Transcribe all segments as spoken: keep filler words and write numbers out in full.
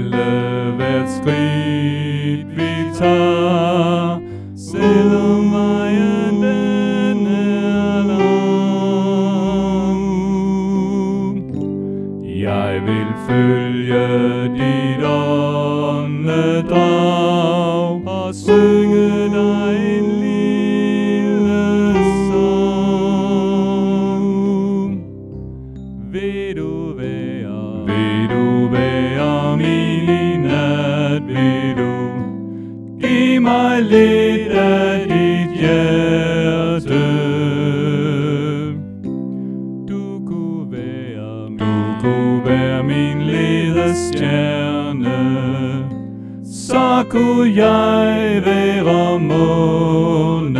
fortælle hvert skridt vi tager, selvom vejen den er lang. Jeg vil følge dit åndedrag og synge dig en lille sang. Vil du være, vil du være min i nat, vil du giv mig lidt af dit hjerte. Du kunne være, du kunne være min ledestjerne, så kunne jeg være månen.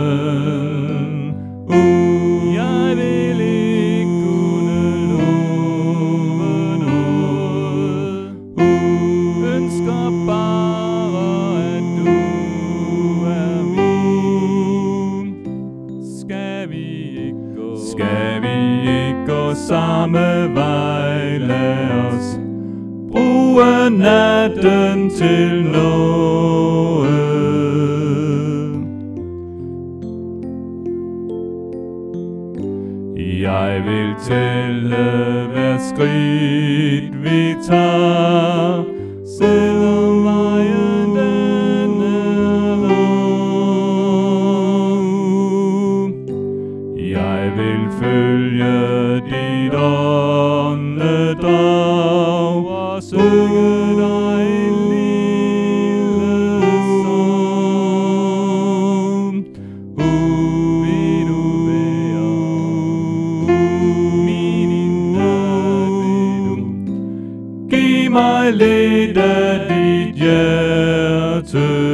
Uh, jeg vil ikke kunne love noget. Uh, ønsker bare, at du er min. Skal vi ikke gå, skal vi ikke gå samme vej? Lad os bruge natten til noget. Jeg vil tælle hvert skridt vi tager, selvom vejen den er lang. Jeg vil følge dit åndedrag og synge dig en lille sang. Uh, vil du være min i nat, vil du giv mig lidt af dit hjerte.